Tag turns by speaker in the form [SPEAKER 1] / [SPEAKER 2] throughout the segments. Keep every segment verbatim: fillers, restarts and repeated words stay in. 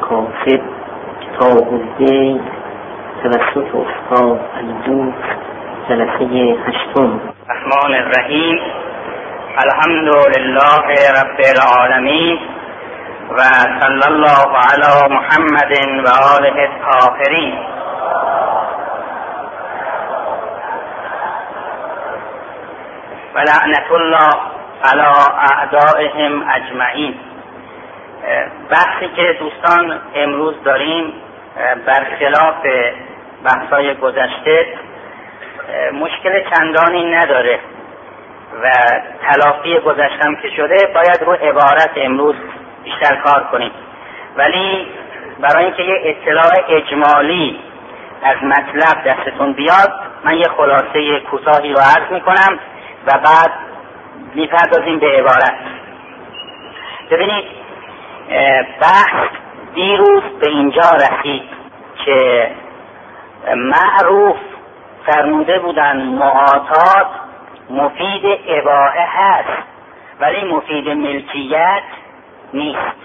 [SPEAKER 1] کاسب کتاب الدین توسط استاد علیدوست جلسه هشتم.
[SPEAKER 2] الرحمن الرحیم. الحمد لله رب العالمین و صلی الله علی محمد و آله الطاهرین. و لعنت الله علی اعدائهم اجمعین. بحثی که دوستان امروز داریم برخلاف بحث‌های گذشته مشکل چندانی نداره و تلافی گذشتم که شده باید رو عبارت امروز بیشتر کار کنیم، ولی برای اینکه یه اطلاع اجمالی از مطلب دستتون بیاد من یه خلاصه کوتاهی رو عرض میکنم و بعد میپردازیم به عبارت. ببینید، بحث دیروز به اینجا رسید که معروف فرموده بودن معاطات مفید اباحه هست ولی مفید ملکیت نیست،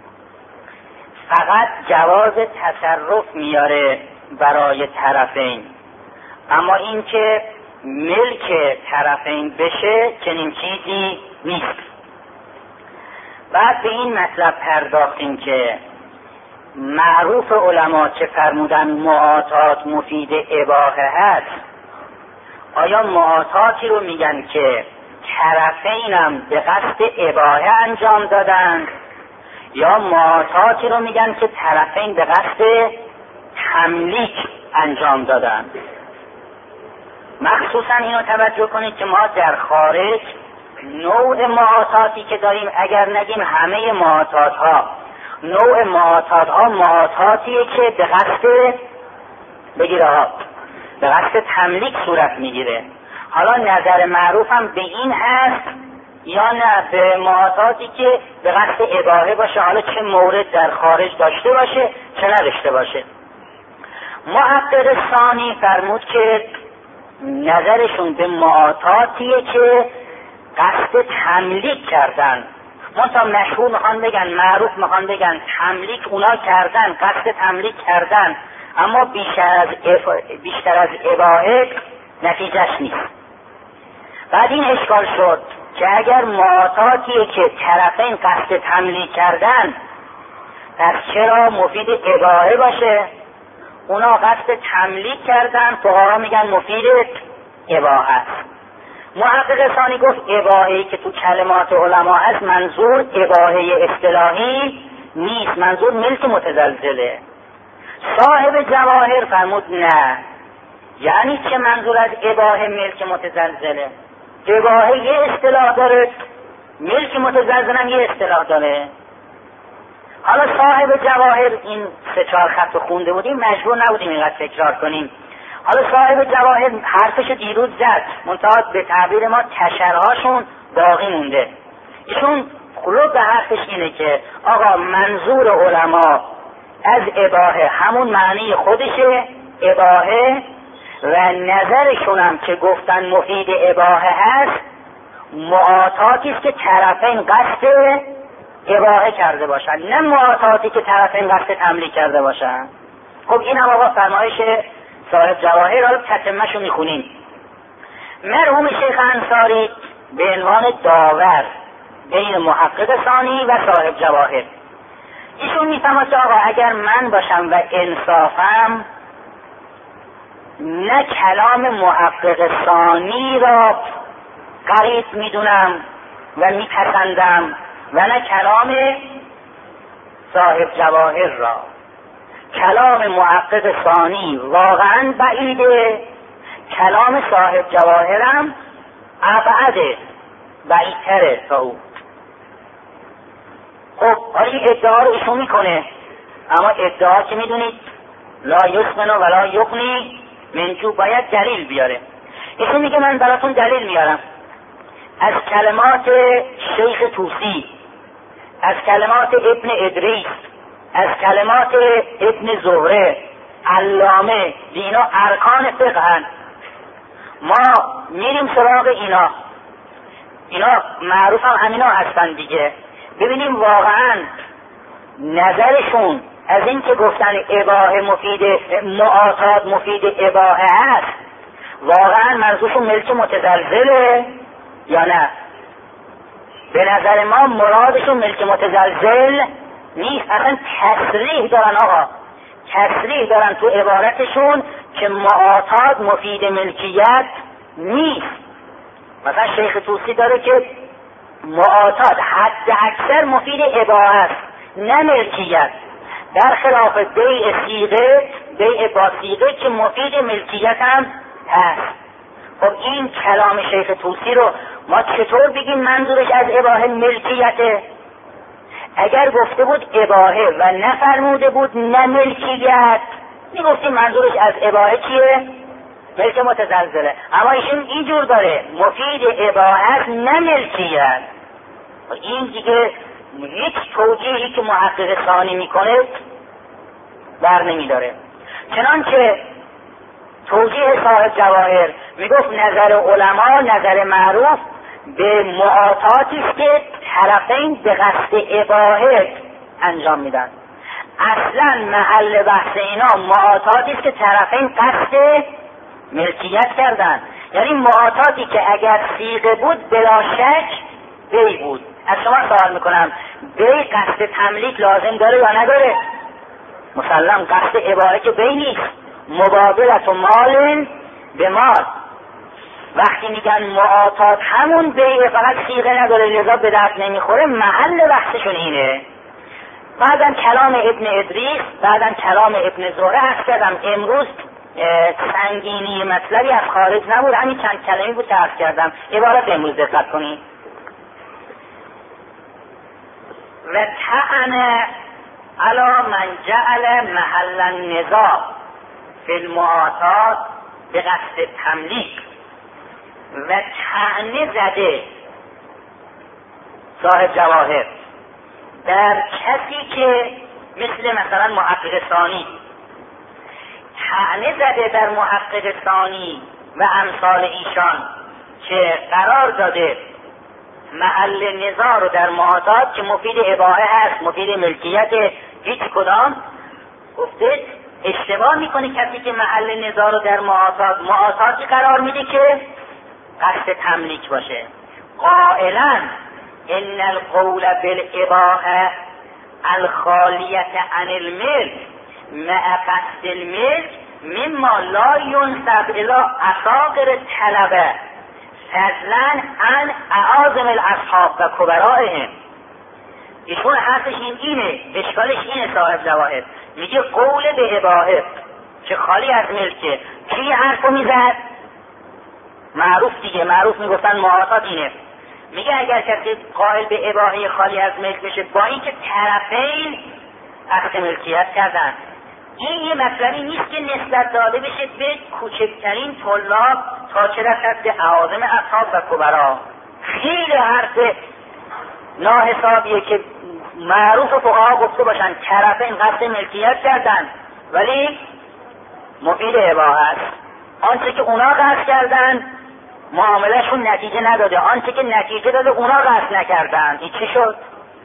[SPEAKER 2] فقط جواز تصرف میاره برای طرفین، اما اینکه ملک طرفین بشه چنین چیزی نیست. بعد به این مطلب پرداختیم که معروف علما چه فرمودن معاطات مفید اباحه هست، آیا معاطاتی رو میگن که طرفینم به قصد اباحه انجام دادن یا معاطاتی رو میگن که طرفین به قصد تملیک انجام دادن؟ مخصوصا اینو توجه کنید که ما در خارج نوع معاطاتی که داریم، اگر نگیم همه معاطات ها، نوع معاطات ها معاطاتیه که به قصد بگیره ها به قصد تملیک صورت میگیره. حالا نظر معروف هم به این هست یا نه به معاطاتی که به قصد اباحه باشه، حالا چه مورد در خارج داشته باشه چه نداشته باشه. محقق ثانی فرمود که نظرشون به معاطاتیه که قصد تملیک کردن، منتها مشهور میخوان بگن، معروف میخوان بگن تملیک اونا کردن، قصد تملیک کردن، اما بیشتر از بیشتر از اباحه نتیجهش نیست. بعد این اشکال شد که اگر معاطاتیه که طرفین قصد تملیک کردن پس چرا مفید اباحه باشه؟ اونا قصد تملیک کردن، فقها میگن مفید اباحه است. محقق ثانی گفت اباحه‌ای که تو کلمات علما هست منظور اباحه اصطلاحی نیست، منظور ملک متزلزله. صاحب جواهر فرمود نه، یعنی چه منظور از اباحه ملک متزلزله؟ اباحه یه اصطلاح داره، ملک متزلزله هم یه اصطلاح داره. حالا صاحب جواهر این سه چهار خط خونده بودیم، مجبور نبودیم اینقدر تکرار کنیم. حالا صاحب جواهر حرفش دیروز زد، منتها به تعبیر ما تشرهاشون باقی مونده. ایشون خلوب به حرفش اینه که آقا منظور علما از اباحه همون معنی خودشه، اباحه، و نظرشون هم که گفتن مفید اباحه هست معاطاتی است که طرفین قصد اباحه کرده باشن، نه معاطاتی که طرفین قصد تملیک کرده باشن. خب این هم آقا فرمایش صاحب جواهر، حالا تتمه‌شو میخونیم. مرحوم شیخ انصاری به عنوان داور بین محقق ثانی و صاحب جواهر، ایشون میفهمه که آقا اگر من باشم و انصافم نه کلام محقق ثانی را غریب میدونم و میپسندم و نه کلام صاحب جواهر را. کلام محقق ثانی واقعا بعیده، کلام صاحب جواهرم ابعده، بعیدتره تا او. خب آیا ادعا رو ایشون میکنه، اما ادعا که میدونید لا یسمن و لا یغنی من جوع، باید دلیل بیاره. ایشون میگه من براتون دلیل میارم از کلمات شیخ طوسی، از کلمات ابن ادریس، از کلمات ابن زهره، علامه، اینا ارکان فقه. ما میریم سراغ اینا، اینا معروف هم همینا هستن دیگه. ببینیم واقعا نظرشون از این که گفتن اباحه مفید معاطات مفید اباحه هست، واقعا منظورشون ملک متزلزله یا نه؟ به نظر ما مرادشون ملک متزلزل نیست، اصلا تصریح دارن آقا، تصریح دارن تو عبارتشون که معاطات مفید ملکیت نیست. مثلا شیخ طوسی داره که معاطات حد اکثر مفید اباحه است نه ملکیت، در خلاف بیع صیغه، بیع با صیغه که مفید ملکیت هم هست. خب این کلام شیخ طوسی رو ما چطور بگیم منظورش از اباحه ملکیته؟ اگر گفته بود اباحه و نفرموده بود نه ملکیت، میگفتیم منظورش از اباحه چیه؟ ملک متزلزله. اما ایشون اینجور داره مفید اباحه نه ملکیت. این دیگه هیچ توجیهی که محقق ثانی میکنه بر نمیداره. چنانچه توجیه صاحب جواهر میگفت نظر علما، نظر معروف به معاطاتی است که طرفین به قصد اباحه انجام میدن. اصلا محل بحث اینا معاطاتی است که طرفین قصد ملکیت کردن، یعنی معاطاتی که اگر صیغه بود بلا شک بی بود. از شما سوال میکنم بی قصد تملیک لازم داره یا نداره؟ مسلم قصد اباحه که بی نیست، مبادلت و مال به مال. وقتی میگن معاطات همون بیع فقط صیغه نداره لذا به دست نمیخوره، محل بحثشون اینه. بعدن کلام ابن ادریس، بعدن کلام ابن زهره هست کردم. امروز سنگینی مطلبی از خارج نبود، همین چند کلمی بود که عرض کردم. عبارت امروز دقت کنید. و طعن علی من جعل محل النزاع فی المعاطات به قصد تملیک، و طعنه زده صاحب جواهر در کسی که مثل مثلا محقق ثانی، طعنه زده در محقق ثانی و امثال ایشان که قرار داده محل نزاع رو در معاطات که مفید اباحه هست، مفید ملکیت هیچ کدام، گفته اشتباه میکنه کسی که محل نزاع رو در معاطات معاطاتی قرار میده که قصد تملیک باشه. قائلا ان القول بالاباحه الخالیت عن الملک مع قصد الملک مما لا ينسب الى اصاغر طلبه فضلا عن اعاظم الاصحاب و کبرائهم. ایشون حرفش این اینه، اشکالش اینه صاحب جواهر میگه قول به اباحه که خالی از ملکه. کی حرفو میزد؟ معروف دیگه، معروف میگفتن معاطات اینه. میگه اگر کسی قائل به اباحه خالی از ملک بشه با اینکه طرفین عقد ملکیت کردن، این یه مطلبی نیست که نسبت داده بشه به کوچکترین طلاب تا چه رسد به اعاظم اصحاب و کبرا. خیلی حرف ناحسابیه که معروف فقها گفته باشن طرفین قصد ملکیت کردن ولی مفید اباحه است. آنچه که اونا قصد کردن معاملهشون نتیجه نداده، آنچه که نتیجه داده اونا قصد نکردن. این چی شد؟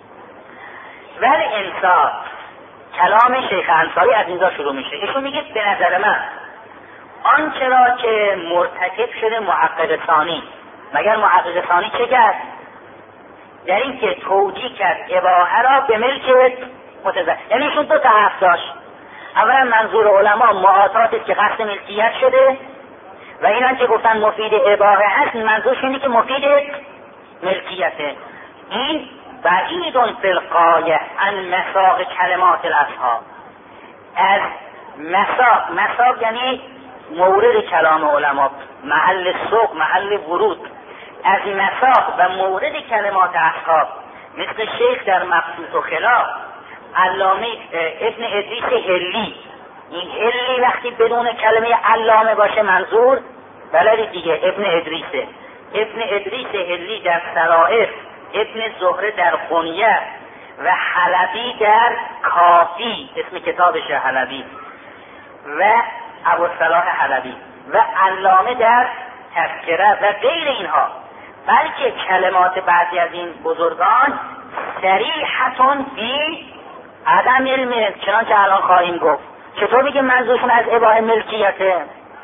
[SPEAKER 2] ولی انصاف کلام شیخ انصاری از اینجا شروع میشه. ایشون میگه به نظر من آنچه را که مرتکب شده محقق ثانی، مگر محقق ثانی چه کرد؟ در این که توجیه کرد اباحه را به ملک متزلزل. یعنی ایشون دو تا حرف داشت. اولا منظور علما معاطاتی است که قصد ملکیت شده و اینان که گفتن مفید اباحه هست منظورش اینه که مفید ملکیته. این بعیدون فی الغایه عن مساق کلمات الاصحاب. از مساق، مساق یعنی مورد کلام علما، محل سوق، محل ورود. از مساق و مورد کلمات اصحاب مثل شیخ در مبسوط و خلاف، علامه ابن ادریس هلی. این هلی وقتی بدون کلمه علامه باشه منظور بلدی دیگه ابن ادریسه. ابن ادریس هلی در سرائر، ابن زهره در غنیه و حلبی در کافی، اسم کتابش حلبی، و ابوالصلاح حلبی، و علامه در تذکره و غیر اینها. بلکه کلمات بعضی از این بزرگان صریحتون فی عدم علمه، چنان که الان خواهیم گفت. چطور میگه منظورشون از اباحه ملکیته؟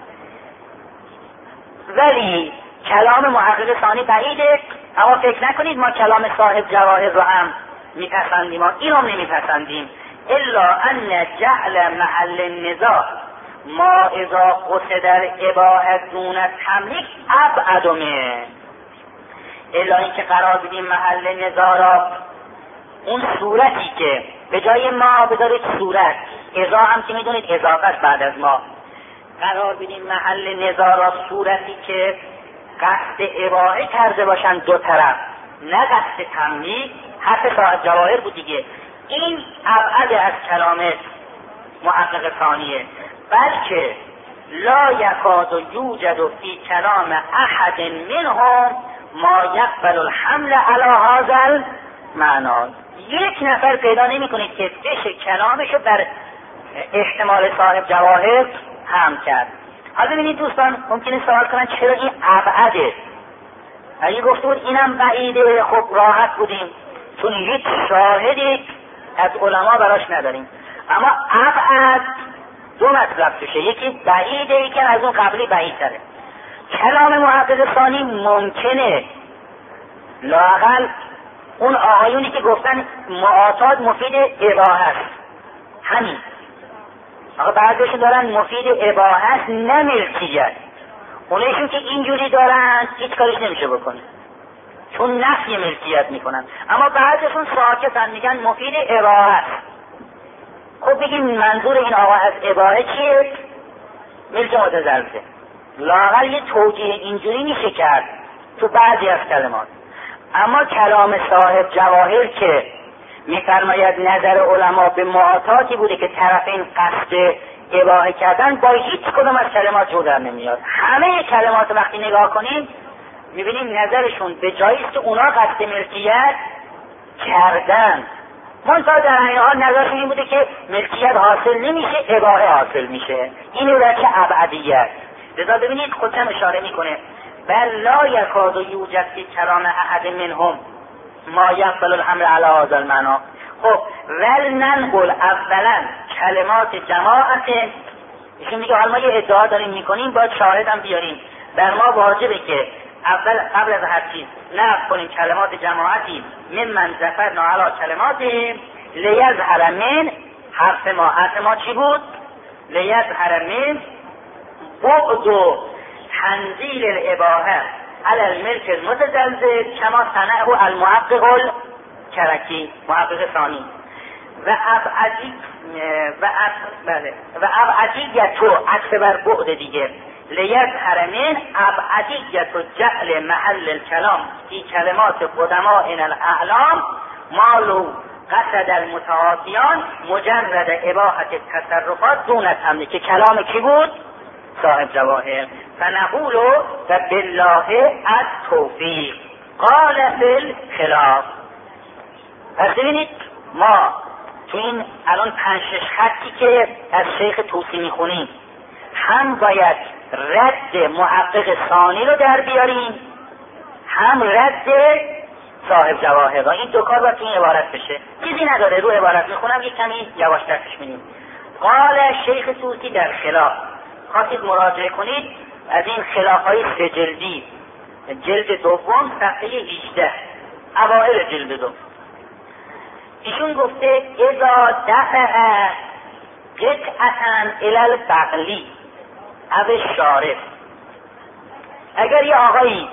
[SPEAKER 2] ولی کلام محقق ثانی بعیده، اما فکر نکنید ما کلام صاحب جواهر رو هم میپسندیم، ما این هم نمیپسندیم. الا ان جعل محل النزاع ما اذا قصد در اباحه دون تملیک ابعد منه. الا اینکه قرار بدیم محل نزاع را اون صورتی که به جای ما بذارید صورت، ازا هم که میدونید اضافه است بعد از ما، قرار بدیم محل نزاع را صورتی که قصد اباحه کرده باشن دو طرف، نه قصد تملیک. حرف صاحب جواهر بود دیگه. این ابعد از کلام محقق ثانیه. بلکه لا یکاد یوجد فی کلام احد منهم ما یقبل الحمل علی هذا المعنی. یک نفر پیدا نمی کنید که بشه کلامشو بر احتمال صاحب جواهر هم کرد. حالا ببینید دوستان، ممکنه سوال کنن چرا این ابعده؟ اگه گفته بود اینم بعیده، خب راحت بودیم، چون هیچ شاهدی از علما براش نداریم. اما ابعد دو مطلب توشه، یکی بعیده، یکی از اون قبلی بعیدتره. کلام محقق ثانی ممکنه لااقل اون آقایونی که گفتن معاطات مفید اباحه است، همین آقا بعضیشون دارن مفید اباحه است نه ملکیت، اونایشون که اینجوری دارن هیچ کارش نمیشه بکنه چون نفی ملکیت میکنن. اما بعضیشون ساکتن میگن مفید اباحه است. خب بگیم منظور این آقا از اباحه چیه؟ ملک متزلزل. لااقل یه توجیه اینجوری میشه کرد تو بعضی از کلمات. اما کلام صاحب جواهر که میفرماید نظر علما به معاطاتی بوده که طرفین قصد اباحه کردن، با هیچ کدوم از کلمات جور در نمیاد. همه کلمات وقتی نگاه کنیم میبینیم نظرشون به جاییست که اونا قصد ملکیت کردن، منتها در این حال نظرشون این بوده که ملکیت حاصل نمیشه، اباحه حاصل میشه. این وجه ابعدیت. لذا ببینید خودم اشاره میکنه بل لا یکاد یوجد فی کلام احد منهم ما یقبل الحمل علی هذا المعنی. خب ول ننقل اولا کلمات جماعت، ایشون میگه حالا ما یه ادعا داریم میکنیم باید شاهد هم بیاریم، بر ما واجبه که اول قبل از هر چیز نقل کنیم کلمات جماعتی من من ظفرنا علی کلماتهم لیظهر من، حرف ما حرف ما چی بود؟ لیظهر من بعد و تنزیل الاباحه علی الملک المتزلزل کما صنعه المحقق الکرکی، محقق ثانی. و ابعدی و اب بله و ابعدیت و عکس بر بعد دیگه، لیظهر من ابعدیت و جعل محل الکلام فی کلمات قدماء الاعلام مالو قصد المتعاطیان مجرد اباحت التصرفات دون تملیک. که کلام کی بود؟ صاحب جواهر. فنقول و بالله التوفیق قال فی الخلاف. پس ببینید ما تو این الان پنج شش خطی که از شیخ طوسی میخونیم هم باید رد محقق ثانی رو در بیاریم، هم رد صاحب جواهر. این دو کار باید تو این عبارت بشه، چیزی نداره. رو عبارت میخونم یک کمی یواشتر پیش میریم. قال شیخ طوسی در خلاف، خواستید مراجعه کنید از این خلاف های سه جلدی، جلد دوم صفحه هجده، اوائل جلد دوم. ایشون گفته اذا دفع قطعتن الال بغلی او شارف، اگر یه آقایی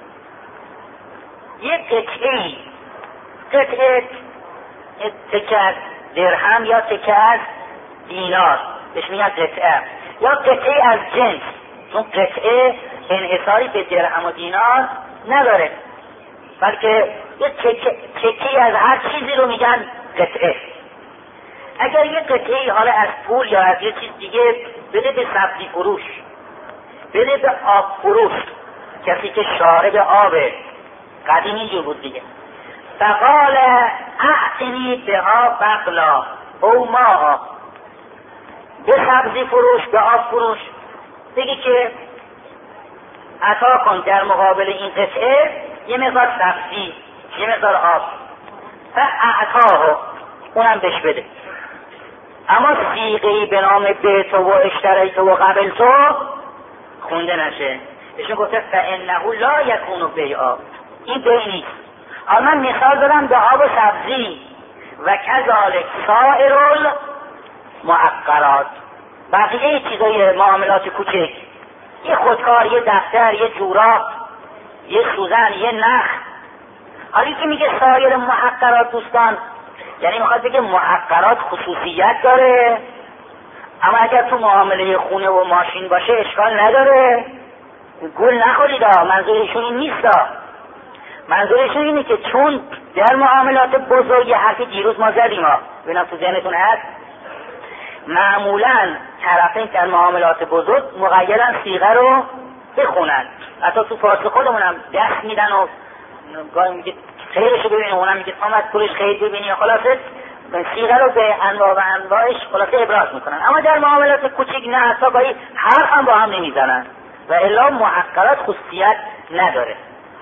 [SPEAKER 2] یه قطعی قطعه تکه از درهم یا تکه از دینار بهش میگن قطعه، یا قطعه از جنس، چون قطعه انحصاری به درهم و دینار نداره بلکه یه تکه از هر چیزی رو میگن قطعه. اگر یه قطعه حالا از پول یا از یه چیز دیگه بده به سبزی فروش، بده به آب فروش، کسی که شارب آبه، قدیم اینجور بود دیگه، فقال اعطنی بها بغلا او ما، به سبزی فروش به آب فروش بگی که عطا کن در مقابل این قطعه یه مقدار سبزی، یه مقدار آب. فاعطاه، اونم بهش بده. اما صیغه‌ای به نام بیت و اشتریت و قبل تو خونده نشه. ایشون گفته فانه لا یکون بیعا، این بیع نیست. حالا من مثال دارم به آب و سبزی و کذالک سائر المعقرات، بقیه چیزای معاملات کوچک، یه خودکار، یه دفتر، یه جوراب، یه سوزن، یه نخ. حالی که میگه سایر محقرات دوستان، یعنی میخواد بگه محقرات خصوصیت داره، اما اگر تو معامله خونه و ماشین باشه اشکال نداره. گول نخورید، منظورشون این نیست. منظورشون اینه که چون در معاملات بزرگ، حرفی دیروز ما زدیم، ببینم تو ذهنتون هست، معمولا طرفین در معاملات بزرگ مغیرن صیغه رو بخونن. حتی تو فارسی خودمونم دست میدن و گاهی میگه خیرشو ببینیم، اونم میگه آمد پولش خیر ببینی، یا خلاصه صیغه رو به انواع و انواعش خلاصه ابراز میکنن. اما در معاملات کوچیک نه، حتی گاهی حرف هم با هم نمیزنن و الا محقرات خصوصیت نداره.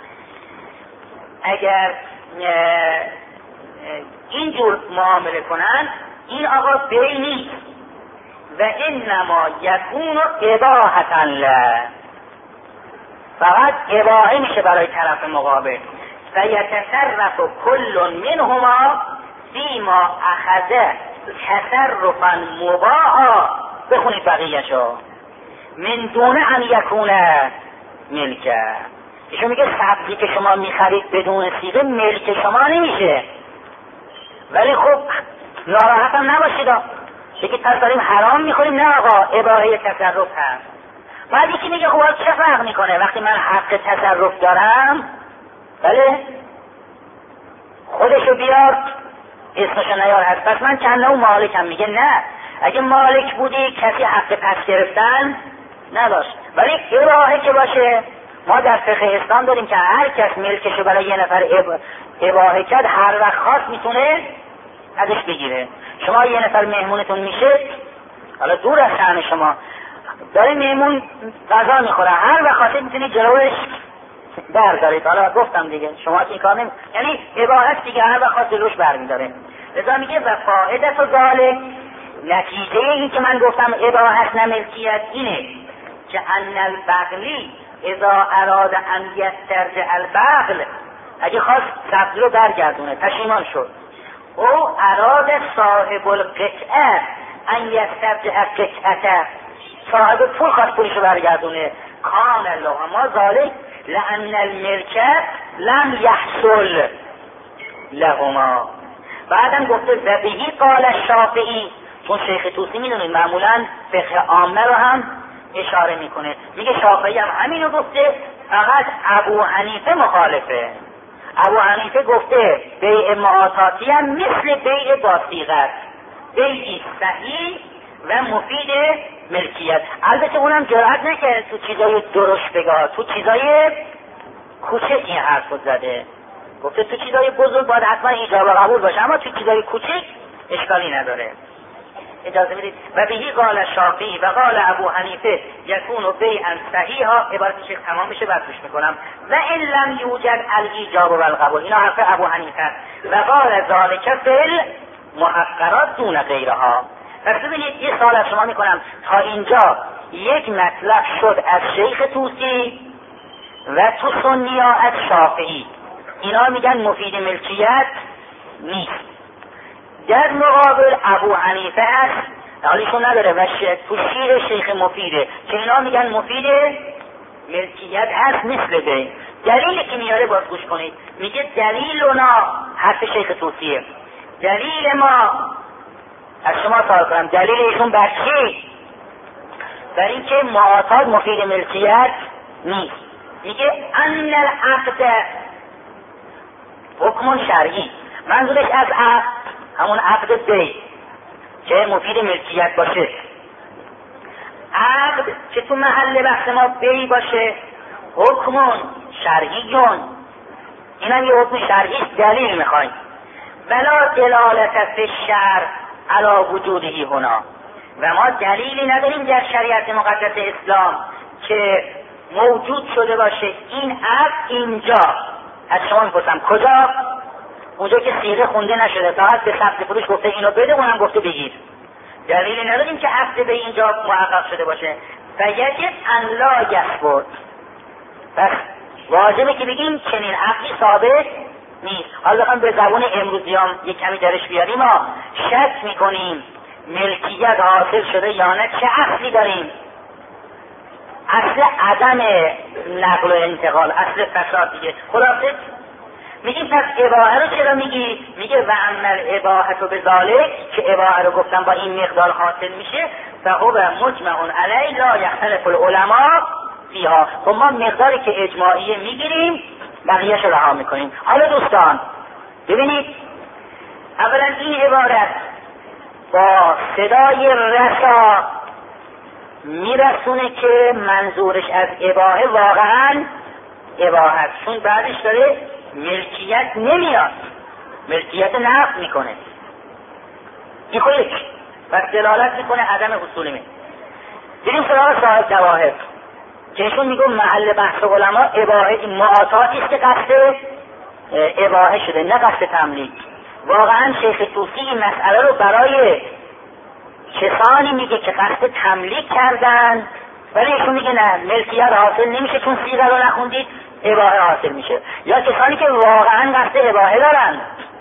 [SPEAKER 2] اگر اینجور معامله کنن این آقا بیع نیست و انما یکون اباحة له، فقط اباحه میشه برای طرف مقابل. فیتصرف کل منهما فیما اخذ تصرفا مباحا، بخونید بقیه‌شو، من دون ان یکون ملکه. ایشون میگه سبزی که شما میخرید بدون صیغه ملک شما نمیشه، ولی خب ناراحت هم نباشید، بگید پس داریم حرام میخوریم. نه آقا، اباحه تصرف هست. بعد یکی میگه خب چه فرق میکنه وقتی من حق تصرف دارم؟ بله خودشو بیار اسمشو نیار هست، پس من چند نوع مالکم. میگه نه، اگه مالک بودی کسی حق پس گرفتن نداشت، ولی اباحه که باشه، ما در فقه اسلام داریم که هر کس ملکشو برای یه نفر اباحه کرد هر وقت خواست میتونه ازش بگیره. شما یه نفر مهمونتون میشه، حالا دور از شأن شما، داره مهمون غذا میخوره، هر وقت خواست میتونی جلوش بردارید. حالا گفتم دیگه شما این کار نمی، یعنی اباحه دیگه، هر وقت خواست جلوش برمیداره. لذا میگه و فائدت و ذالک، نتیجه این که من گفتم اباحه نه ملکیت اینه که ان البغلی اذا اراد ان یسترجع البغل، اگه خواست سبزی رو برگردونه پشیمان شد، او اراد صاحب القطعه ان یسترجع قطعته، صاحب پول خواست پولش رو برگردونه، کان الله ما ذالک لان الملکه لم یحصل لهما. بعدم گفته ذبیحی قال الشافعی، چون شیخ طوسی میدونید معمولا فقه عامه رو هم اشاره میکنه، میگه شافعی هم همینو گفته، فقط ابو حنیفه مخالفه. ابو حنیفه گفته بیع معاطاتی هم مثل بیع با صیغه، بیعی صحیح و مفید ملکیت. البته اونم جرأت نکرد تو چیزای درشت بگه، تو چیزای کوچک این حرف زده، گفته تو چیزای بزرگ باید حتما ایجاب و قبول باشه، اما تو چیزای کوچک اشکالی نداره. اجازه بدید و بهی قال شافعی و قال ابو حنیفه یکون بیعا صحیحا، عبارت شیخ تمام میشه بعد گوش میکنم. و ان لم یوجد الایجاب و القبول، اینا حرف ابو حنیفه. و قال ذالک فی المحقرات دون غیرها. پس ببینید یه سوال از شما میکنم، تا اینجا یک مطلب شد از شیخ طوسی و تو سنی ها از شافعی، اینا میگن مفید ملکیت نیست. در مقابل ابو حنیفه هست، حالیشون نداره و تو شیر شیخ مفیده که اینا میگن مفید ملکیت هست مثل بین. دلیلی که میاره باز گوش کنید، میگه دلیل اونا، حرف شیخ طوسیه، دلیل ما، از شما سوال کنم دلیل ایشون بر چی؟ بر این که معاطات مفید ملکیت نیست. میگه ان العقد حکم شرعی، منظورش از عقد همون عقد بی که مفید ملکیت باشه، عقد که تو محل بحث ما بی باشه، حکم شرعیون، این هم یه حکم شرعی دلیل میخوایم. ولا دلالت فی الشرع علی وجوده هنا، و ما دلیلی نداریم در شریعت مقدس اسلام که موجود شده باشه این عقد اینجا. از شما میپرسم کجا؟ اونجا که صیغه خونده نشده، فقط به ثبت فروش گفته اینو بده، اونم گفته بگیر. دلیلی نداریم که عقد به اینجا محقق شده باشه. و یجب ان لا یثبت، پس واجبه که بگیم چنین عقدی ثابت نیست. حالا بخوام به زبان امروزیام یک کمی درش بیاریم، ما شک میکنیم ملکیت حاصل شده یا نه، چه اصلی داریم؟ اصل عدم نقل و انتقال، اصل فساد دیگه. خلاصه میگیم پس اباحه رو چرا میگی؟ میگه و عمل اباحه تو به ذالک، که اباحه رو گفتم با این مقدار حاصل میشه، فهو مجمع علی لا یختلف العلماء فیها. خب ما مقداری که اجماعیه میگیریم، بقیهش رو رها میکنیم. حالا دوستان ببینید، اولا این عبارت با صدای رسا میرسونه که منظورش از اباحه واقعا اباحه، چون بعدش داره ملکیت نمیاد، ملکیت نقض میکنه. این خود یک و دلالت میکنه عدم حصول می. بریم سراغ صاحب جواهر که ایشون میگه محل بحث علما اباحه معاطاتی است که قصد اباحه شده، نه قصد تملیک. واقعا شیخ طوسی این مسئله رو برای کسانی میگه که قصد تملیک کردن، ولی ایشون میگه نه، ملکیت حاصل نمیشه چون صیغه رو نخوندید، اباحه حاصل میشه. یا کسانی که واقعا قصد اباحه دارن،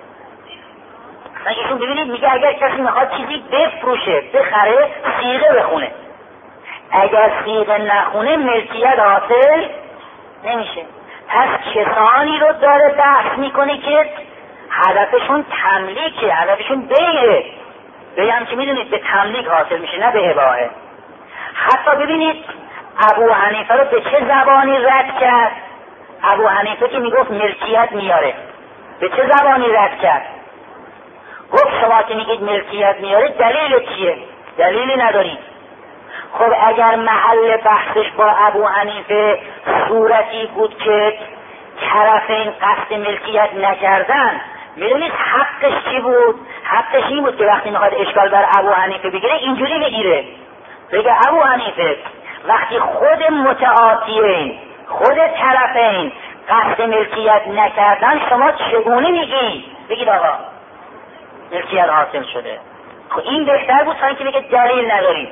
[SPEAKER 2] ایشون ببینید میگه اگر کسی میخواد چیزی بفروشه، بخره، صیغه بخونه. اگر صیغه نخونه ملکیت حاصل نمیشه. پس کسانی رو داره بحث میکنه که هدفشون تملیکه، هدفشون بیعه. بیعه هم که میدونید به تملیک حاصل میشه، نه به اباحه. حتی ببینید ابو حنیفه رو به چه زبانی رد کرد؟ ابو حنیفه که میگفت ملکیت میاره، به چه زبانی رد کرد؟ گفت شما که میگید ملکیت میاره دلیل چیه؟ دلیلی ندارید. خب اگر محل بحثش با ابو حنیفه صورتی بود که طرفین قصد ملکیت نکردن، میدونید حقش چی بود؟ حقش این بود که وقتی میخواد اشکال بر ابو حنیفه بگیره اینجوری بگیره، بگه ابو حنیفه وقتی خود متعاطیین، خود طرفین قصد ملکیت نکردن، شما چگونه میگی؟ بگید آقا ملکیت حاصل شده. خب این بهتر بود تا اینکه بگه دلیل نداریم.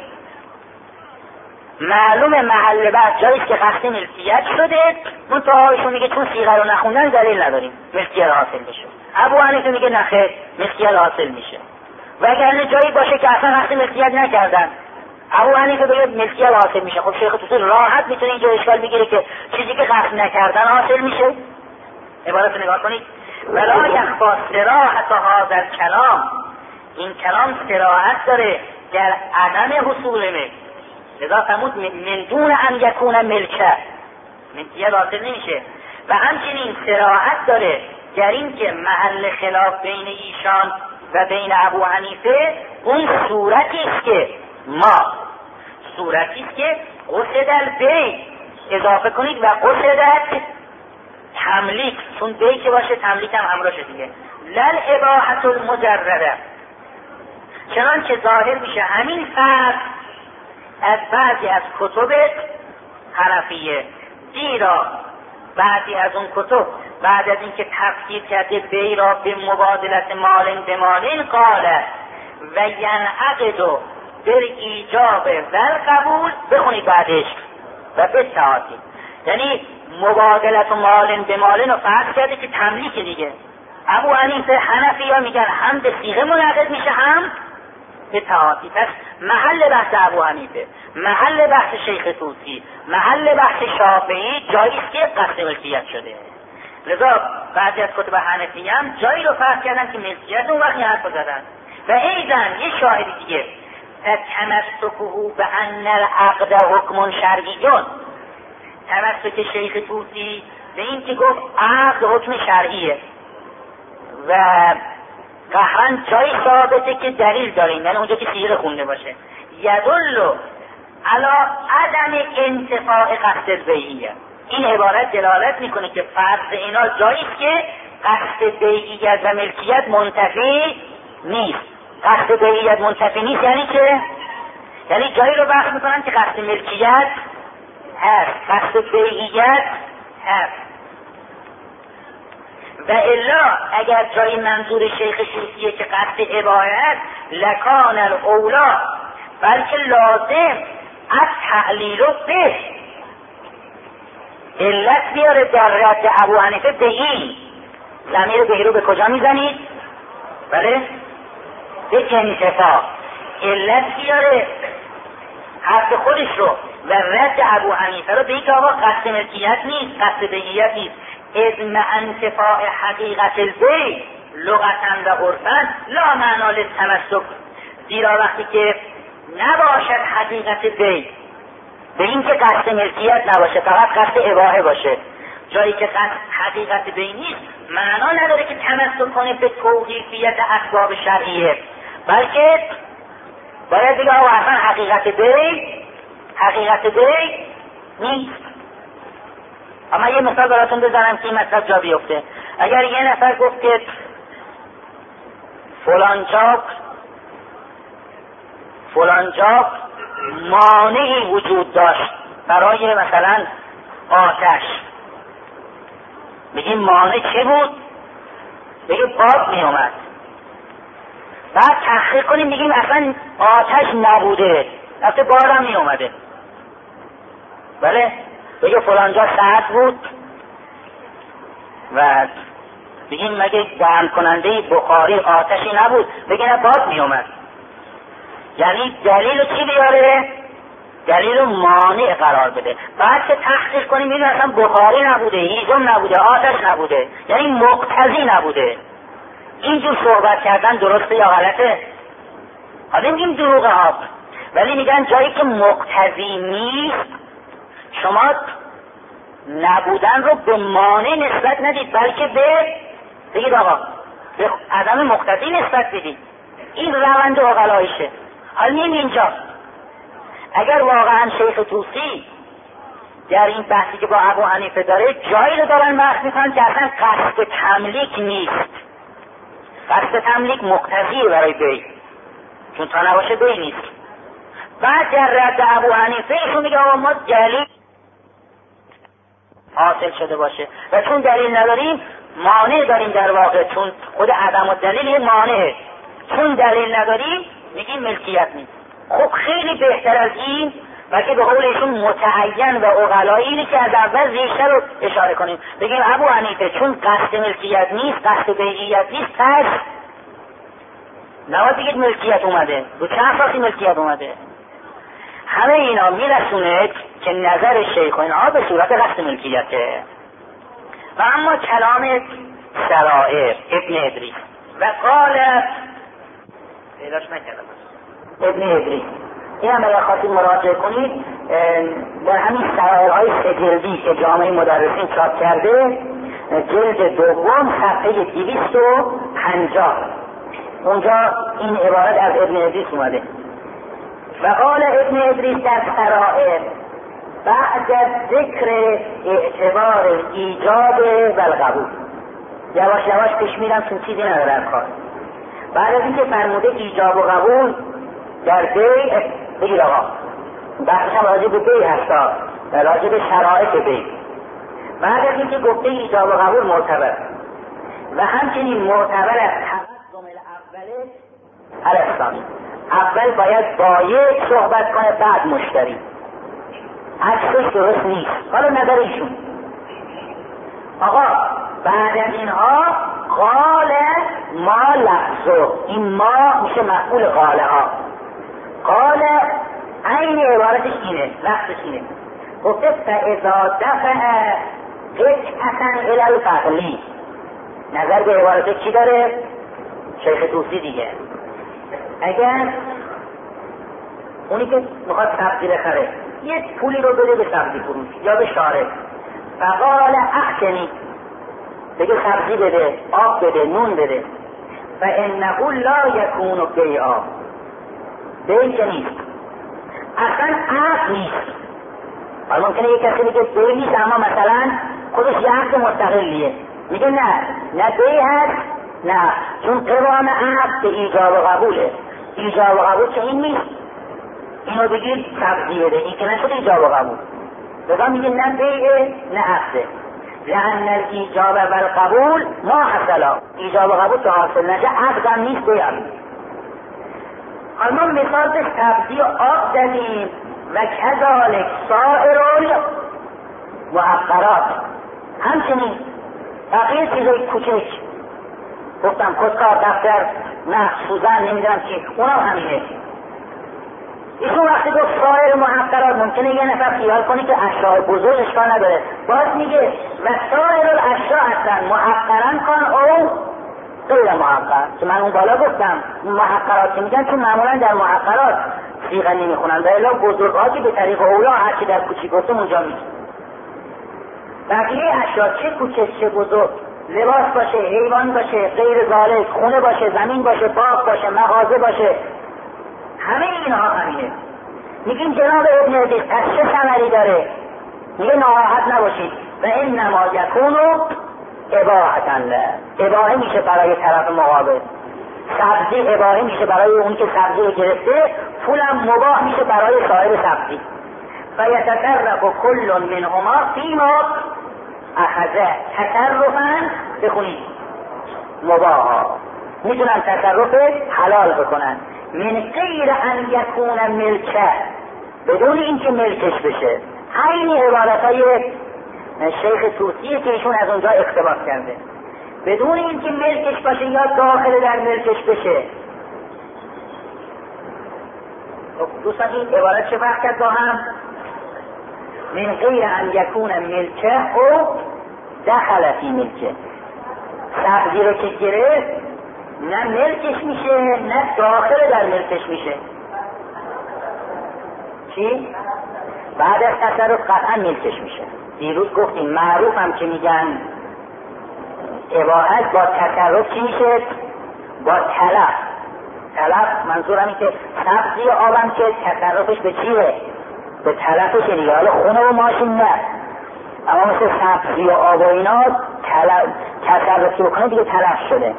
[SPEAKER 2] معلوم محل بعد جاییست که قصد ملکیت شده، منتها ایشون میگه چون صیغه رو نخوندن دلیل نداریم ملکیت حاصل بشه. ابو حنیفه میگه نخیر، ملکیت حاصل میشه. و اگر جایی باشه که اصلا قصد ملکیت نکردن، ابو حنیفه بگه ملکیت حاصل میشه. خب شیخ طوسی راحت میتونه اینجا اشکال بگیره که چیزی که قصد نکردن حاصل میشه. عبارت رو نگاه کنید، ولا یخفی صراحت هذا الکلام، این کلام صراحت داره در عدم حصول ملک. لذا فرمود من دون ان یکون ملکه، ملکیت حاصل نمیشه. و همچنین صراحت داره در این که محل خلاف بین ایشان و بین ابو حنیفه اون صورتی است که ما صورتی است که قصد البیع اضافه کنید و قصد تملیک، چون بیع که باشه تملیک هم همراهشه دیگه. لل اباحة المجرده، چنانچه ظاهر میشه همین فرق از بعضی از کتب حنفیه. زیرا بعضی از اون کتب بعد از اینکه تفسیر کرده بی را به مبادلت مالین به مالین قاله و ینعقد بر ایجاب ول قبول، بخونید بعدش و به تعاطی، یعنی مبادلت مالین به مالین رو فرض کرده که تملیک دیگه. ابو حنیفه حنفی ها میگن هم به صیغه منعقد میشه هم به تعاطی. پس محل بحث ابو حنیفه، محل بحث شیخ طوسی، محل بحث شافعی جاییست که قصد ملکیت شده. لذا بعضی از کتب حنفی هم جایی رو فرض کردن که ملکیت اون وقتی حرف زدن. و ایضا یه شاهدی دیگه، تمسکه به ان العقد حکم شرعیون، تمسک شیخ طوسی به این که گفت عقد حکم شرعیه و قهرن جایی ثابته که دلیل داریم، یعنی اونجا که صیغه خونده باشه، یدل علی عدم انتفاع قصد البیعیه. این عبارت دلالت میکنه که فرض اینا جاییست که قصد بیعیت و ملکیت منتفی نیست. قصد بیعیت منتفی نیست یعنی که یعنی جایی رو بحث میکنن که قصد ملکیت هست، قصد بیعیت هست. و الا اگر جای منظور شیخ طوسیه که قصد اباحت لکان الاولا، بلکه لازم از تعلیل و به علت بیاره در رد ابو حنیفه به این. ضمیر به رو به کجا میزنید؟ بله به انتفاع. علت بیاره حرف خودش رو و رد ابو حنیفه رو به این که آقا قصد ملکیت نیست، قصد بیعیت نیست. اذن انتفاع حقیقت البیع لغتا و عرفا لا معنا للتمسک، زیرا وقتی که نباشد حقیقت بیع، به این که قصد ملکیت نباشه، فقط قصد اباحه باشه، جایی که قصد حقیقت بیع نیست، معنا نداره که تمسک کنه به توقیفیت اسباب شرعیه، بلکه باید دیگه آقا اصلا حقیقت بیع حقیقت بیع نیست. اما یه مثال براتون بزنم که این مطلب جا بیفته. اگر یه نفر گفت که فلانجا فلانجا مانعی وجود داشت برای مثلا آتش، بگیم مانع چه بود؟ بگیم باد می اومد. بعد تحقیق کنیم بگیم اصلا آتش نبوده، رفته باد هم می اومده. بله بگیم فلانجا سرد بود و بگیم مگه گرم کننده بخاری آتشی نبود؟ بگیم باد می اومد. یعنی دلیل چی بیاره؟ دلیل مانع قرار بده. بعد که تحقیق کنیم بگیم اصلا بخاری نبوده، هیزم نبوده، آتش نبوده، یعنی مقتضی نبوده. اینجور صحبت کردن درسته یا غلطه؟ حالا میگیم دروغه ها، ولی میگن جایی که مقتضی نیست شما نبودن رو به مانع نسبت ندید، بلکه به بگید آقا به عدم مقتضی نسبت بدید. این روند عقلایشه. حالا میم اینجا اگر واقعا شیخ طوسی در این بحثی که با ابو حنیفه داره جایی رو دارن بحث میکنن که اصلا قصد تملیک نیست، قصد تملیک مقتضیه برای بیع، چون تا نباشه بیع نیست. بعد در رد ابو حنیفه ایشون میگه آقا ما دلیل حاصل شده باشه و چون دلیل نداریم مانع داریم، در واقع چون خود عدم الدلیل یه مانعه، چون دلیل نداریم میگیم ملکیت نیست. خب خیلی بهتر از این و که به قول ایشون متعین و عقلایی که از اول ریشه رو اشاره کنیم، بگیم ابو حنیفه چون قصد ملکیت نیست، قصد بیعیت نیست، پس نباید بگید ملکیت اومده. رو چه اساسی ملکیت اومده؟ همه اینا میرسونه که نظر شیخ و اینا به صورت قصد ملکیته. و اما کلام سرائر ابن ادریس و قال پیداش نکردم ابن ادریس، این هم اگر خواستید مراجعه کنید در همین سرائرهای سه جلدی که جامعه مدرسین چاپ کرده، جلد دوم صفحه دویست و پنجاه، اونجا این عبارت از ابن ادریس اومده. و قال ابن ادریس در سرائر بعد از ذکر اعتبار ایجاب و القبول، یواش یواش پیش میرم چون چیزی نداره از کار. بعد از اینکه فرموده ایجاب و قبول در بیع، بگید آقا بحثش هم راجع به بیع هستا، راجع به شرایط بیع. بعد از اینکه گفته ایجاب و قبول معتبر و همچنین معتبر از تقدم الاوله الاسلامی، اول باید با یک صحبت کنه بعد مشتری، عکسش درست نیست. حالا نظر ایشون آقا بعد از اینها قال ما لفظو، این ما میشه مفعول قاله ها، قال عین عبارتش اینه، لفظش اینه، گفته فاذا دفع قطعة الی الفقلی. نظر به عبارتش چی داره؟ شیخ طوسی دیگه. اگر اونی که میخواد سبزی بخره یه پولی رو بده به سبزی فروش یا به شارع، فقال احسنی، بگه سبزی بده، آب بده، نون بده، فانه لا یکون بیعا، بیع که نیست، اصلا عقد نیست. حالا ممکنه یک کسی بگه بیع نیست اما مثلا خودش یه عقد مستقلیه، میگه نه نه بیع هست نه، چون قوام عقد به ایجاب و قبوله، ایجاب و قبول که این نیست، اینو بگید سبزی بده، این که نشد ایجاب و قبول، بگم میگه نه بیعه نه عقده. لأن الایجاب و القبول ما حصلا، ایجاب و قبول که حاصل نشه عقدم نیست بیاریم. حالا ما مثال به سبزی آب زدیم و کذالک سائر المعقرات، همچنین بقیه چیزای کوچک گفتم کسکار، دفتر، نخ، سوزن، نمیدونم چی، اونا همینه. ایشون وقتی گفت سایر محقرات ممکنه یه نفر خیال کنی که اشیاء بزرگ اشکال نداره، باز میگه و سایر الاشیاء اصلا محقرن کن او غیر محقر، که من اون بالا گفتم محقرات که میگن چون معمولا در محقرات صیغه نمیخونن و الا بزرگ‌ها که به طریق اولا هرچی در کوچیک گفتم اونجا میگه. بقیه اشیاء چه کوچک چه بزرگ، لباس باشه، حیوان باشه، غیر ذالک، خونه باشه، زمین باشه، باغ باشه، مغازه باشه، همه اینها همینه. میگیم جناب ابن عزیز پس چه ثمری داره؟ میگه ناراحت نباشید و انما یکون اباحة له، اباحه میشه برای طرف مقابل، سبزی اباحه میشه برای اون که سبزی رو گرفته، پولم مباح میشه برای صاحب سبزی. فیتصرف کل منهما فیما اخذه تصرفا، بخونید مباحا، میتونن تصرف حلال بکنن من غیر ان یکون ملکه، بدون اینکه ملکش بشه. همین عبارت های شیخ توسیه که ایشون از اونجا اقتباس کرده، بدون اینکه ملکش باشه یا داخل در ملکش بشه. دوستان این عبارت چه فرق کرد با هم؟ من غیر ان یکون ملکه او دخل فی ملکه، سبزی رو که گرفت نه ملکش میشه نه داخل در ملکش میشه. چی؟ بعد از تصرف قطعا ملکش میشه. دیروز گفتیم معروف هم که میگن اباحت با تصرف چی میشه؟ با تلف. تلف منظورم این که سبزی آبم که تصرفش به چیه؟ به تلفش دیگه. حالا خونه و ماشین نه، اما مثل سبزی و آب و اینا تصرفی بکنه دیگه تلف شده.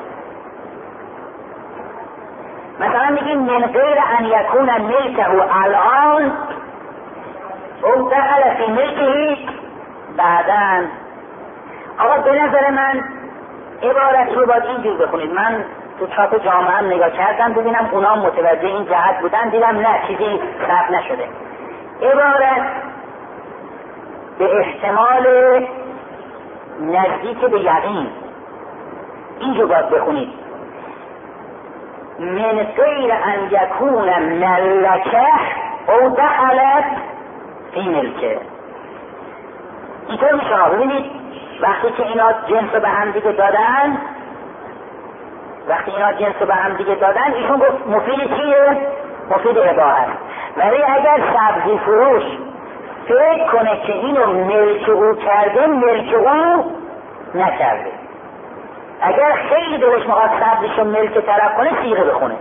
[SPEAKER 2] مثلا میگیم من غیر ان یکون ملکه الان او دخل فی ملکه بعدن. آقا به نظر من عبارت رو باید اینجور بخونید. من تو چاپ جامعه هم نگاه کردم ببینم اونا متوجه این جهت بودن، دیدم نه چیزی ثبت نشده. عبارت به احتمال نزدیک به یقین اینجور باید بخونید. من غیر ان یکون ملکه او دخلت فی ملکه. اینطور میشه. ببینید وقتی که اینا جنس رو به هم دیگه دادن، وقتی اینا جنس رو به هم دیگه دادن ایشون گفت مفید چیه؟ مفید اباحت. ولی اگر سبزی فروش فکر کنه که اینو ملک او کرده، ملک او نکرده. اگر خیلی دلش میخواد سبزیشو ملک طرف کنه صیغه بخونه.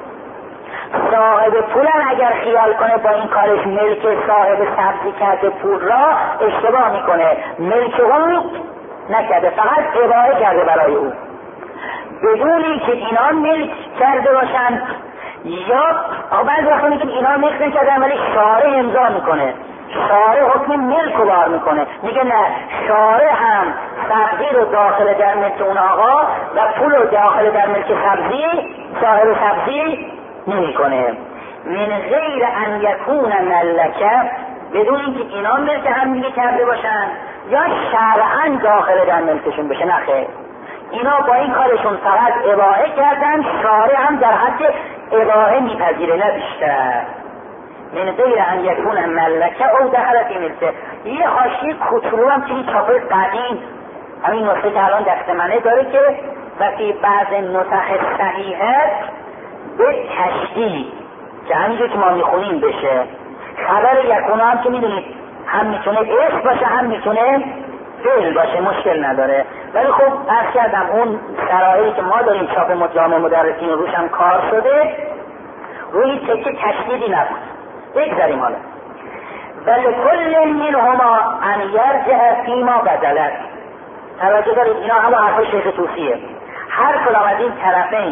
[SPEAKER 2] صاحب پولم اگر خیال کنه با این کارش ملک صاحب سبزی کرده پول را، اشتباه میکنه، ملک او نکرده، فقط اباحه کرده برای او، بدون اینکه اینا ملک کرده باشن. یا بعضی وقتا میگیم اینا ملک نکردن ولی شارع امضا میکنه، شارع حکم ملک رو بار میکنه، میگه نه شارع هم سبزی رو داخل در ملک اون آقا و پول رو داخل در ملک سبزی صاحب سبزی نمیکنه. من غیر ان یکون ملکه، بدون اینکه اینا ملک هم دیگه کرده باشن یا شرعا داخل در ملکشون بشه. نخیر، اینا با این کارشون فقط اباحه کردن، شارع هم در حد اباحه میپذیره نه بیشتر. من غیر ان یکون ملکه او دخل فی ملکه. یه حاشیه کوچولو هم توی چاپ قدیم همین نسخه که الان دست منه داره که وقتی بعض نسخ صحیحه به تشدید که همینجور که ما میخونیم بشه. خبر یکونه هم که میدونید هم میتونه اسم باشه هم میتونه فعل باشه، مشکل نداره. ولی خب عرض کردم اون شرایطی که ما داریم چاپ جامع مدرسین روش هم کار شده، روی تکه تشدیدی نبود. بگذاریم حالا. بل کل منهما ان یرجع فیما بدلت. توجه دارید اینا همه حرف شیخ توسیه. هر کدام از این طرفین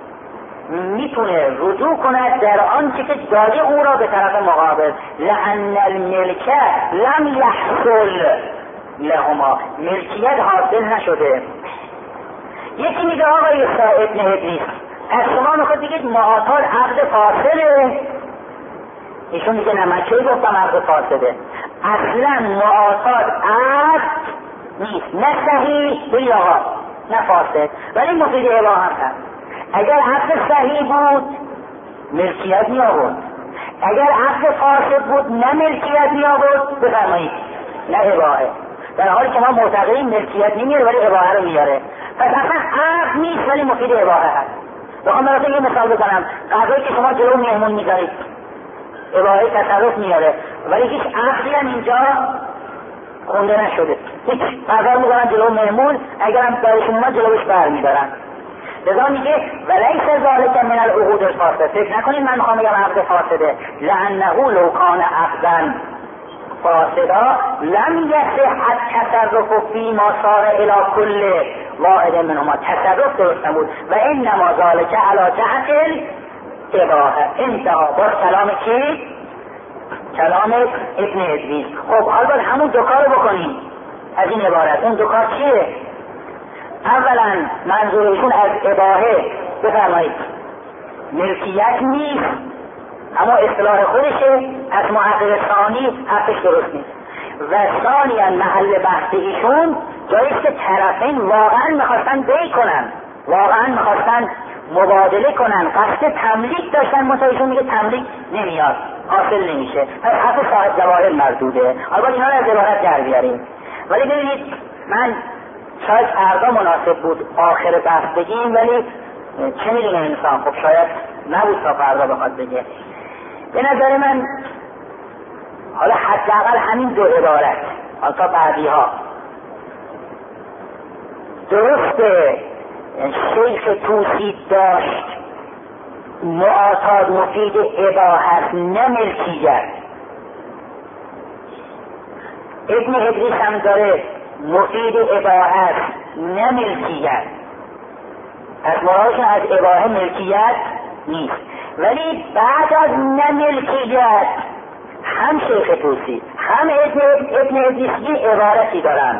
[SPEAKER 2] میتونه رجوع کند در آنچه که داده او را به طرف مقابل. لأن الملکه لم یحصل لهما، ملکیت حاصل نشده. یکی میگه آقای ابن ادریس از شما میخواد بگید معاطات عقد فاسده؟ ایشون میگه نه، من چه گفتم عقد فاسده؟ اصلا معاطات عقد نیست، نه صحیح بلی آقا نه فاسد، ولی مفید اباحت هست. اگر عقد صحیح بود ملکیت می آورد، اگر عقد فاسد بود نه ملکیت می آورد. بفرمایید نه اباحه، در حالی که ما معتقدیم ملکیت نمیاره ولی اباحه رو میاره. پس اصلا عقد نیست ولی مفید اباحه هست. بخوام براتون یه مثال بزنم، غذایی که شما جلو مهمون میذارید اباحه تصرف میاره ولی هیچ عقدی هم اینجا خونده نشده، هیچ غذا میذارن جلو مهمون، اگرم برشون ما جلوش برمیدارن. لذا میگه ولیس ذالک من العقود الفاسده. فکر نکنید من میخوام بگم عقد فاسده، لانه لو کان عقدا فاسدا لم یصح التصرف فی ما صار الی کل واحد منهما. تصرف درست نبود و انما ذالک علی جهت الاباحه. انتها. با کلام کی؟ کلام ابن ادریس. خب حالا همون دو کار بکنیم از این عبارت. اون دو کار چیه؟ اولا منظورشون از اباحه بفرمایید ملکیت نیست، اما اصطلاح خودشه، از محقق ثانی حرفش درست نیست. و ثانیا محل بحث ایشون جاییست که طرفین واقعا میخواستن بی کنن، واقعا میخواستن مبادله کنن، قصد تملیک داشتن، منتها ایشون میگه تملیک نمیاد، حاصل نمیشه. پس حرف صاحب جواهر مردوده. البته اینا رو از عبارت در بیاریم. ولی ببینید من شاید فردا مناسب بود آخر بحث بگیم، ولی چه میدونه انسان، خب شاید نبود تا فردا بخواد بگه. به نظر من حالا حداقل همین دو عبارت حالا تا بعدی ها درسته. شیخ توسی داشت معاطات مفید اباحت نه ملکیت، ابن ادریس هم داره مفید اباحت نه ملکیت. از مرادشون از اباحه ملکیت نیست، ولی بعد از نه ملکیت هم شیخ توسی هم ابن ادریس یه عبارتی دارن،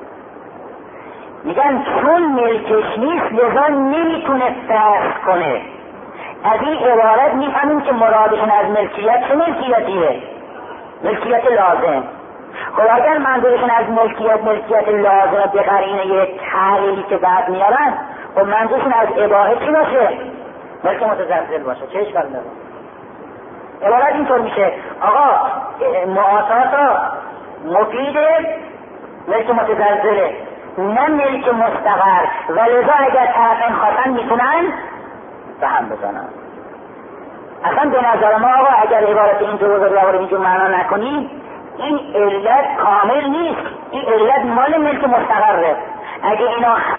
[SPEAKER 2] میگن چون ملکش نیست لذا نمیتونه فسخ کنه. از این عبارت میفهمیم که مرادشون از ملکیت چه ملکیتیه؟ ملکیت لازم. خب اگر منظورشون از ملکیت ملکیت لازم به قرینه یه تعلیلی که بعد میارن، خب منظورشون از اباحه چی باشه؟ ملک متزلزل باشه. چه اشکال داره؟ عبارت اینطور میشه آقا معاطات ها مفید ملک متزلزله نه ملک مستقر، و لذا اگر طرفین خواستن میتونن به هم بزنن. اصلا به نظر ما آقا اگر عبارت این دو بزرگ رو اینجور معنا نکنیم این علت کامل نیست، این علت مال ملک مستقره. اگه اینا هم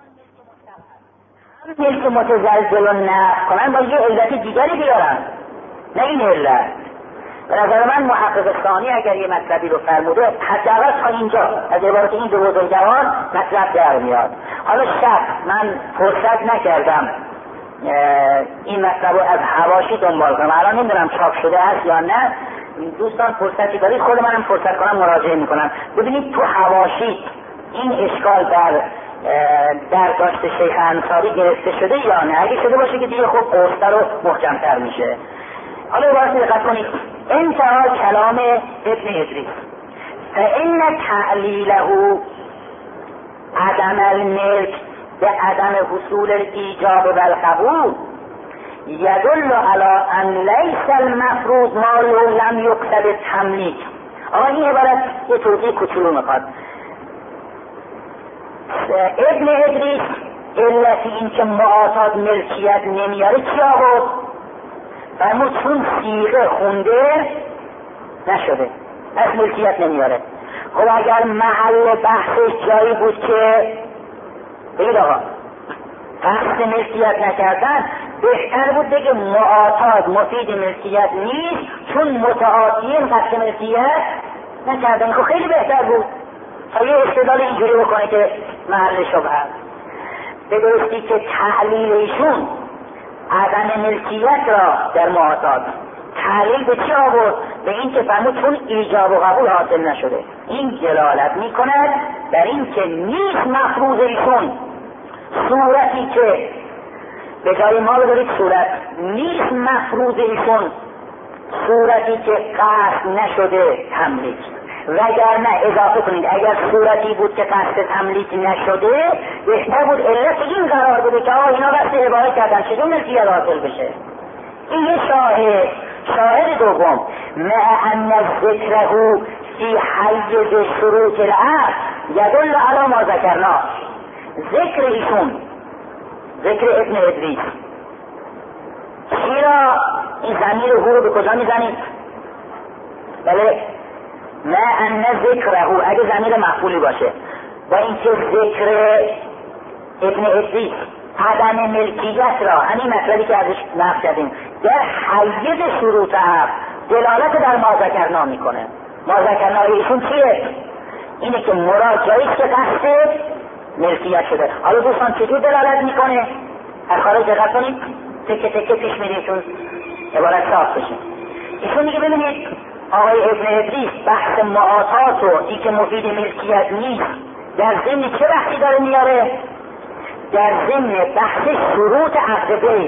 [SPEAKER 2] ملک متزلزل رو نفی کنن باید یه علت دیگری بیارن، نه این علت. به نظر من محقق ثانی اگر یه مطلبی رو فرموده حداقل تا اینجا از عبارت این دو بزرگوار مطلب در میاد. حالا شب من فرصت نکردم این مطلب رو از حواشی دنبال کنم، الان نمیدونم چاپ شده هست یا نه. دوستان فرصتی دارید خود منم فرصت کنم مراجعه میکنم. ببینید تو حواشی این اشکال در در داشت شیخ انصاری گرفته شده یا نه. اگه شده باشه که دیگه خب قوستر و محکمتر میشه. حالا باید دقت کنید انتها کلام ابن ادریس فإن تعلیله عدم الملک به عدم حصول الایجاب و القبول یدل علی ان لیس المفروض ما لم یقصد التملیک. آقا این عبارت یه توضیح کوچولو میخواد. ابن ادریس علت این که معاطات ملکیت نمیاره چی آورد؟ فرمود چون صیغه خونده نشده از ملکیت نمیاره. خب اگر محل بحثش جایی بود که بگید آقا قصد ملکیت نکردن، بهتر بود بگه معاطات مفید ملکیت نیست چون متعاطیین قصد ملکیت نکردن. خب خیلی بهتر بود تا یه استدلال اینجوری بکنه که محل شبهه است. به درستی که تعلیل ایشون عدم ملکیت را در معاطات، تعلیل به چی آورد؟ به این که فرمود چون ایجاب و قبول حاصل نشده. این دلالت میکند در این که نیست مفروض ایشون صورتی که به جای ما بذارید صورت، نیست مفروض ایشون صورتی که قصد نشده تملیک. وگرنه اضافه کنید اگر صورتی بود که قصد تملیک نشده بهتر بود علت این قرار بوده که آه اینا بس عبارت کردن چجور ملکیت حاصل بشه. این یه شاهد. شاهد دوم مع ان ذکره فی حیز شروط العقد یدل علی ما ذکرنا. ذکر ایشون، ذکر ابن ادریس، چرا این ضمیر هو رو به کجا میزنید؟ بله مع ان ذکره، اگه ضمیر مفعولی باشه با اینکه ذکر ابن ادریس عدم ملکیت را، همین مطلبی که ازش نقل کردیم، در حیز شروط عقد دلالت در ما ذکرنا میکنه. ما ذکرنا ایشون چیه؟ اینه که مراد جاییست که قصد ملکیت شده. حالا دوستان چجور دلالت میکنه؟ از خارج دقت کنید، تکه تکه پیش میریم چون عبارت صاف بشه. ایشون میگه ببینید آقای ابن ادریس بحث معاطات و این که مفید ملکیت نیست در ضمن چه بحثی داره میاره؟ در ضمن بحث شروط عقد بی.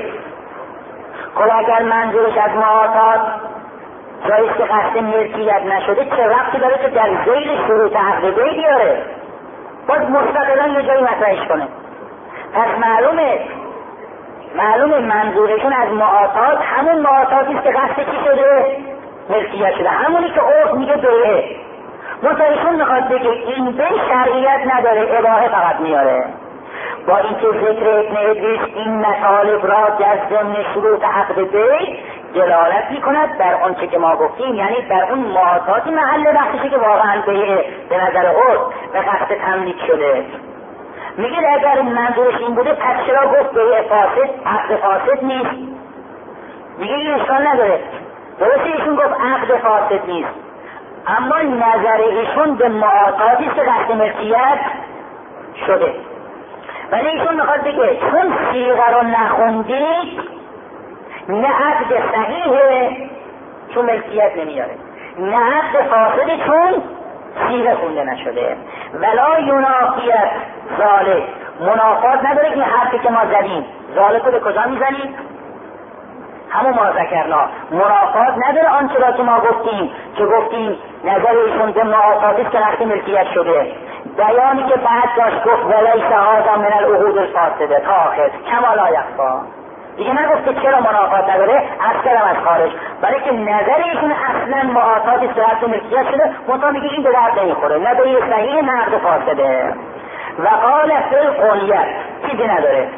[SPEAKER 2] خب اگر منظورش از معاطات جاییست که قصد ملکیت نشده چه وقتی داره که در ذیل شروط عقد بی بیاره؟ باز مستقلا یه جایی مطرحش کنه. پس معلومه معلومه منظورشون از معاطات همون معاطاتیست که قصد چی شده؟ ملکیت شده، همونی که عرف میگه بیعه. مطلعشون میخواد بگه این به شرعیت نداره، اباحه فقط میاره. با اینکه ذکر ابن ادریس این مطالب را در ضمن شروط عقد بی دلالت میکند بر آنچه که ما گفتیم، یعنی بر اون معاطاتی محل بحثی که واقعا بیعه به نظر عرف به قصد تملیک شده. میگه اگر منظورش این بوده پس چرا گفت بیعه فاسد عقد فاسد نیست؟ میگه این اشکال نداره، درسته ایشون گفت عقد فاسد نیست، اما نظر ایشون به معاطاتی که قصد ملکیت شده. ولی ایشون میخواد بگه چون صیغه رو نخوندید نه عقد صحیحه چون ملکیت نمیاره، نه عقد فاسده چون صیغه خونده نشده. ولا ینافیت ذالک، منافات نداره که حرفی که ما زدیم ذالک رو به کجا میزنیم؟ همون ما ذکرنا. منافات نداره آنچه را که ما گفتیم که گفتیم نظر ایشون به معاطاتیست که نقص ملکیت شده. بیانی که بعد داشت گفت ولیس هذا من العقود الفاسده تا آخر کما لا یخفی، دیگه نگفته چرا منافات نداره از کلم از خارج، برای که نظر ایشون اصلا معاطاتیست که نقص ملکیت شده. منطقه میگه این به درد نمیخوره، نه به صحیح نه عقد فاسده. و قال فی القنیت چیزی نداره.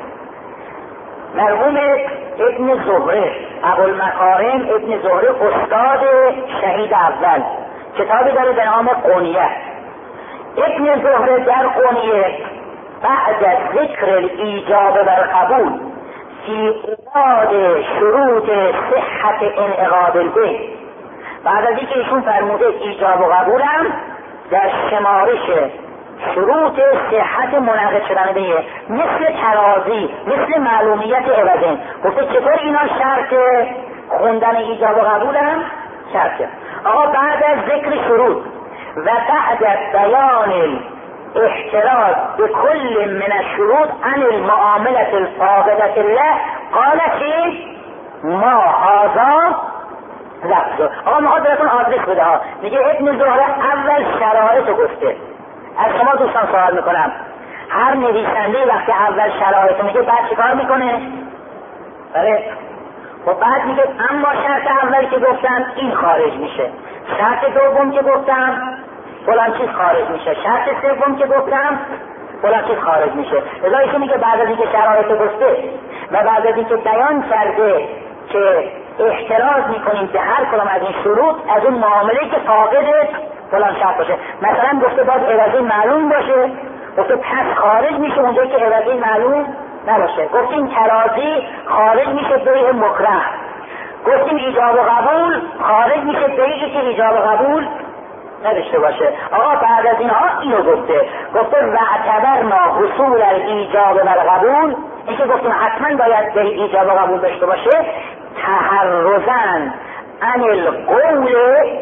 [SPEAKER 2] مرحوم ابن زهره ابوالمکارم ابن زهره استاد شهید اول کتابی داره به نام قنیه. ابن زهره در قنیه بعد از ذکر ایجاب و قبول فی ایجاد شروط صحت انعقاد البیع، بعد از اینکه ایشون فرموده ایجاب و قبولم در شمارش شروط صحت منعقد شدن بیعه مثل ترازی، مثل معلومیت عوضین، گفته چطور اینا شرط خوندن ایجاب و قبولم شرطه. آقا بعد از ذکر شروط و بعد از بیان احتراز به کل من الشروط عن المعاملة الفاقدة له قال چی؟ ما هذا لفظ. آقا ما درستون آدرس بده ها، میگه ابن زهره اول شرایط رو گفته. از شما دوستان سوال میکنم هر نویسنده وقتی اول شرایط میگه بعد چیکار میکنه؟ بله و بعد میگه اما شرط اولی که گفتم این خارج میشه، شرط دوم که گفتم فلان چیز خارج میشه، شرط سوم که گفتم فلان چیز خارج میشه. لذا میگه بعد از اینکه شرایط گفته و بعد از اینکه بیان کرده که احتراز میکنیم به هر کدام از این شروط از اون معامله که فاقد فلان شرط باشه، مثلا گفته باید عوضی معلوم باشه، گفته پس خارج میشه اونجایی که عوضی معلوم نباشه. گفتیم ترازی خارج میشه بیع مکره، گفتیم ایجاب و قبول خارج میشه بیعی که ایجاب و قبول نداشته باشه. آقا بعد از اینها اینو گفته، گفته واعتبرنا حصول الایجاب و القبول، این که گفتیم حتما باید بیع ایجاب و قبول داشته باشه، تحرزن عن القول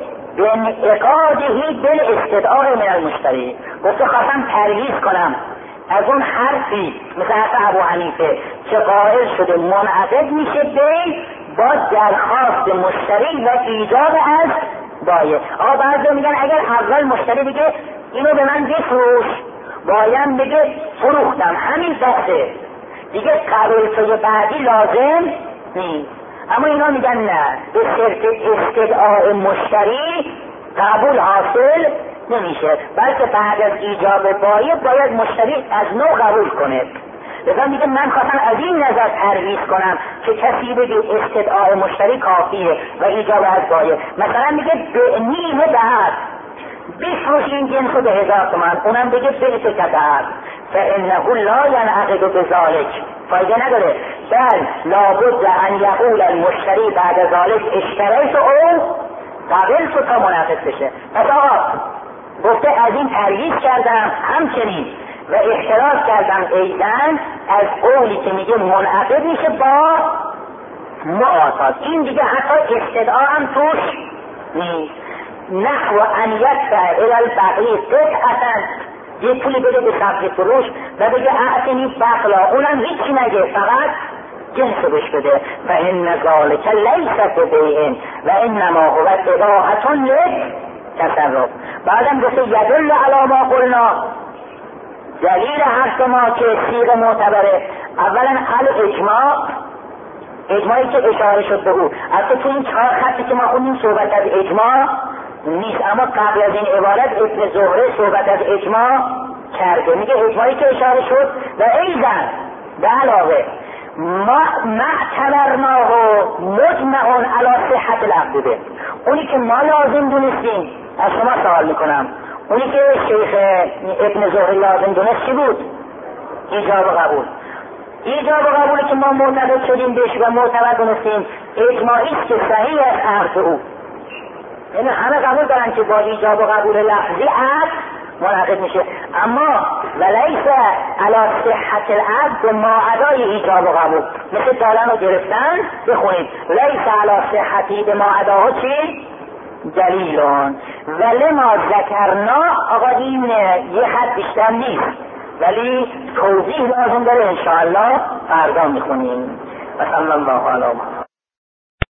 [SPEAKER 2] بانعقاده بالاستدعاء من المشتری. گفته خواستم پرهیز کنم از اون حرفی مثل حرف ابو حنیفه که قائل شده منعقد میشه به با درخواست مشتری و ایجاب از بایع. آقا بعضی میگن اگر اول مشتری بگه اینو به من بفروش، باید بگه فروختم، همین بحثه دیگه، قبول شده بعدی لازم نیست. اما اینا میگن نه، به صرف استدعاء مشتری قبول حاصل نمیشه، بلکه بعد از ایجاب بایع باید مشتری از نو قبول کنه. لذا میگه من خواستم از این نظر پرهیز کنم که کسی بگه استدعاء مشتری کافیه و ایجاب از بایع. مثلا میگه به نیمه بعد بفروش این جنس رو به هزار تومن، اونم بگه به تو کتر فانه لا ینعقد بذلک، فایده نداره. بل لابد ان یقول المشتری بعد ذلك اشتریت او قبل تو تا منعقد بشه. پس آقا گفته از این پرهیز کردم، همچنین و احتراز کردم ایضاً از قولی که میگه منعقد میشه با معاطات. این دیگه حتی استدعا هم توش نیست. نحو ان یدفع الی البقی قطعة، یه پولی بده به سبزی فروش و بگه اعطنی بقلا، اونم هیچی نگه، فقط جنس بش بده. و ان ذلک لیس ببیع و انما هو اباحة للتصرف. بعدم گفته یدل علی ما قلنا، دلیل حرف ما که صیغه معتبره. اولا الاجماع، اجماعی که اشاره شد به او. البته تو این چهار خطی که ما خوندیم صحبت از اجماع نیست، اما قبل از این عبارت ابن زهره صحبت از اجماع کرده. میگه اجماعی که اشاره شد و ایضاً به علاوه ما معتبرناه مجمعون علی صحت العقد به، اونی که ما لازم دونستیم. از شما سوال میکنم، اونی که شیخ ابن زهره لازم دونست چی بود؟ ایجاب و قبول. ایجاب و قبولی که ما معتقد شدیم بهش و معتبر دونستیم اجماعی است که صحیح از عقد او، یعنی همه قبول دارن که با ایجاب و قبول لفظی عقد منعقد میشه. اما ولیس علی صحت العقد به ماعدای ایجاب و قبول، مثل دالن رو گرفتن بخونید لیس علی صحتی به ماعداها چی؟ دلیلون. ولی ما ذکرنا، آقا این یه حد بیشتر نیست ولی توضیح لازم داره، انشاءالله فردا میخونیم. و صلی الله علیه و